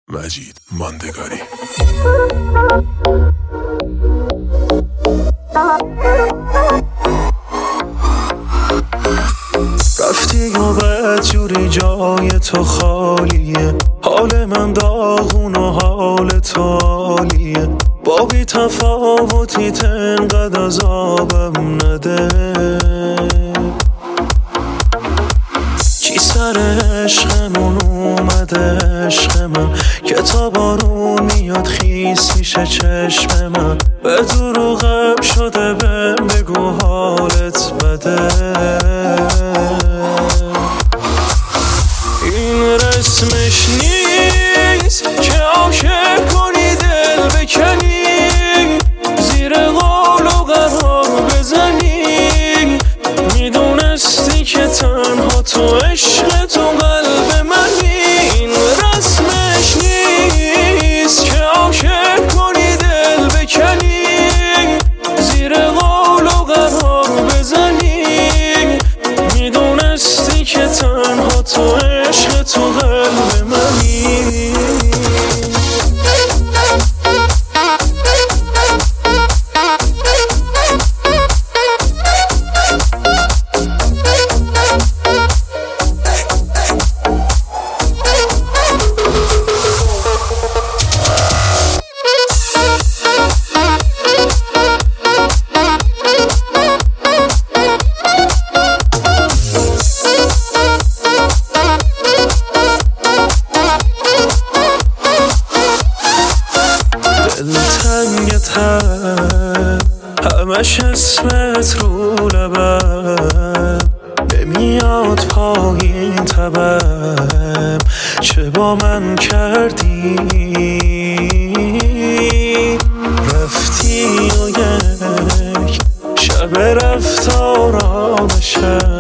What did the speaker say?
مجید ماندگاری. رفتی و بدجوری جای تو خالیه، حال من داغون و حال تو عالیه، با بی تفاوتی تنقدر عذابم نده. کی سر عشقمون اومده عشق من که تا بارون میاد خیس میشه چشم من، به دروغم شده بهم بگو حالت بده. این رسمش نیست که عاشق کنی دل بکنی، زیر قول و قرار بزنی، میدونستی که تنها تو عشق تو قلب منی. این رسمش نیست که عاشق کنی دل بکنی، زیر قول و قرار بزنی، میدونستی که تنها تو عشق تو قلب منی. دلتنگتم همش اسمت رو لبم، نمیاد پایین تبم، چه با من کردی؟ رفتی و یک شب رفت آرامشم،